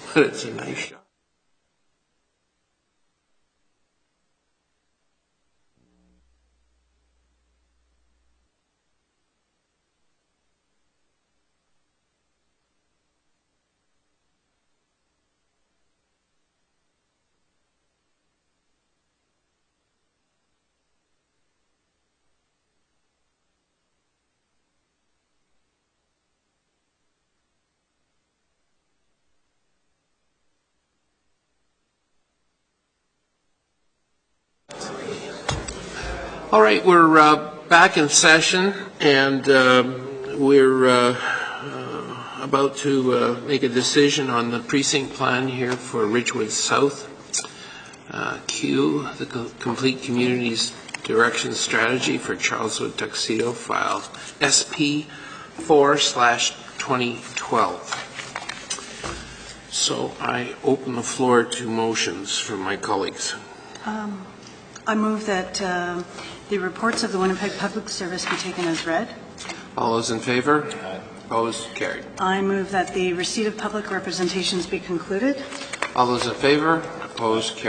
but it's a nice shot. All right, we're back in session, and we're about to make a decision on the precinct plan here for Ridgewood South. Q, the Complete Communities Direction Strategy for Charleswood Tuxedo, file SP 4/2012. So I open the floor to motions from my colleagues. I move that the reports of the Winnipeg Public Service be taken as read. All those in favor? Aye. Opposed? Carried. I move that the receipt of public representations be concluded. All those in favor? Opposed? Carried.